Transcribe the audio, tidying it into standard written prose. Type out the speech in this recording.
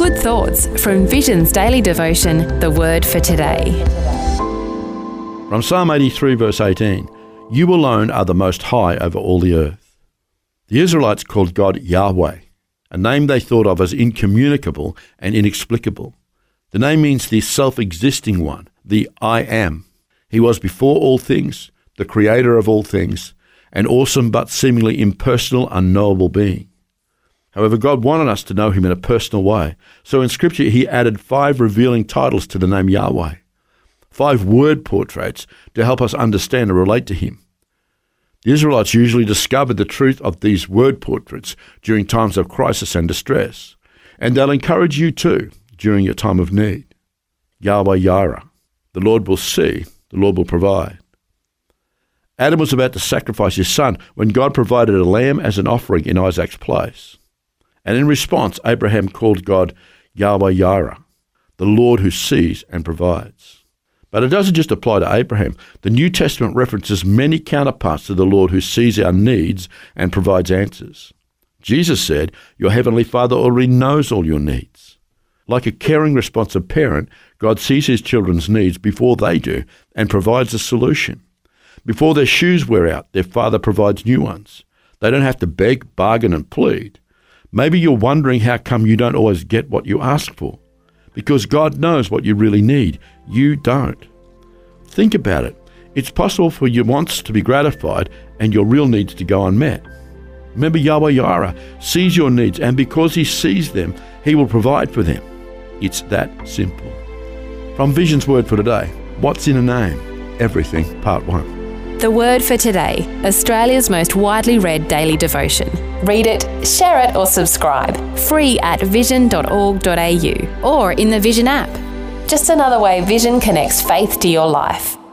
Good thoughts from Vision's daily devotion, The Word for Today. From Psalm 83 verse 18, "You alone are the Most High over all the earth." The Israelites called God Yahweh, a name they thought of as incommunicable and inexplicable. The name means the self-existing one, the I Am. He was before all things, the creator of all things, an awesome but seemingly impersonal, unknowable being. However, God wanted us to know him in a personal way, so in Scripture he added 5 revealing titles to the name Yahweh, 5 word portraits to help us understand and relate to him. The Israelites usually discovered the truth of these word portraits during times of crisis and distress, and they'll encourage you too during your time of need. Yahweh Yireh, the Lord will see, the Lord will provide. Adam was about to sacrifice his son when God provided a lamb as an offering in Isaac's place. And in response, Abraham called God Yahweh Yireh, the Lord who sees and provides. But it doesn't just apply to Abraham. The New Testament references many counterparts to the Lord who sees our needs and provides answers. Jesus said, "Your heavenly Father already knows all your needs." Like a caring, responsive parent, God sees his children's needs before they do and provides a solution. Before their shoes wear out, their Father provides new ones. They don't have to beg, bargain, and plead. Maybe you're wondering how come you don't always get what you ask for. Because God knows what you really need. You don't. Think about it. It's possible for your wants to be gratified and your real needs to go unmet. Remember, Yahweh Yireh sees your needs, and because he sees them, he will provide for them. It's that simple. From Vision's Word for Today, what's in a name? Everything, Part 1. The Word for Today, Australia's most widely read daily devotion. Read it, share it or subscribe. Free at vision.org.au or in the Vision app. Just another way Vision connects faith to your life.